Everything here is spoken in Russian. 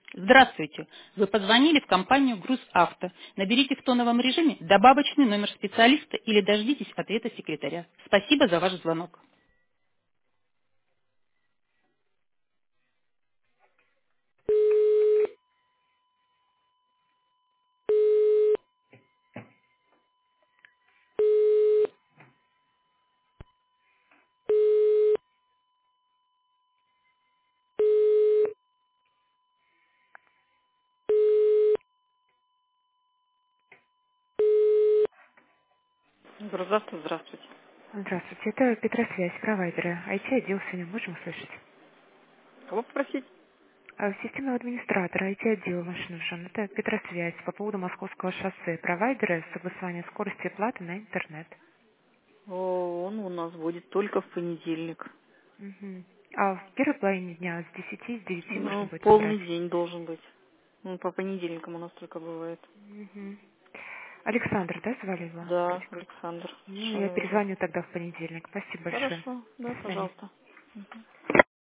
Здравствуйте. Вы позвонили в компанию «Грузавто». Наберите в тоновом режиме добавочный номер специалиста или дождитесь ответа секретаря. Спасибо за ваш звонок. Грузавто, здравствуйте. Здравствуйте, это Петросвязь, провайдеры. IT-отдел сегодня можем услышать? Кого попросить? Системного администратора, IT-отдел ваш нужен. Это Петросвязь по поводу Московского шоссе. Провайдеры, согласование скорости и платы на интернет. Он у нас будет только в понедельник. Мгм. А в первой половине дня с 10, с 9 можно Ну, будет набрать? полный день должен быть. Ну, по понедельникам у нас только бывает. Мгм. Александр, да, звали его? Да, Вроде как. Александр, Ну, я совершенно верно. перезвоню тогда в понедельник. Спасибо большое. Хорошо, До да, свидания. пожалуйста.